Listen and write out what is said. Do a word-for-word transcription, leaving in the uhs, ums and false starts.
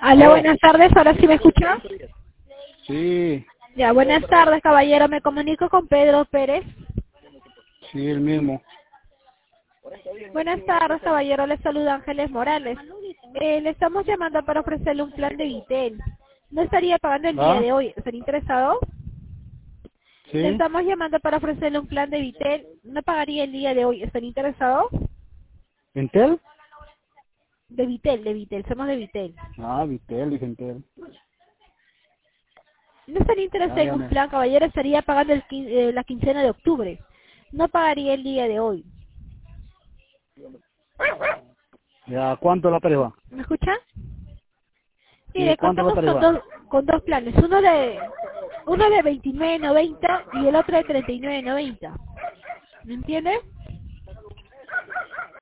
Aló, buenas tardes, ¿ahora sí me escucha? Sí, Ya, buenas tardes, caballero, me comunico con Pedro Pérez. sí, el mismo. Buenas tardes, caballero, le saluda Ángeles Morales. Eh, le estamos llamando para ofrecerle un plan de Vitel. No estaría pagando el día ¿Ah? de hoy, ¿estaría interesado? Le Sí, estamos llamando para ofrecerle un plan de Vitel. No pagaría el día de hoy, ¿estaría interesado? ¿Intel? De Vitel, de Vitel, somos de Vitel. Ah, Vitel, dije Intel. No estaría interesado Ah, en ya un me... plan, caballero, estaría pagando el, quin- eh, la quincena de octubre. No pagaría el día de hoy. Ya, ¿cuánto la tarifa? ¿Me escucha? Sí, Mire, ¿cuánto la contamos con tarifa? dos, con dos planes, uno de uno de veintinueve noventa y el otro de treinta y nueve noventa. ¿Me entiende?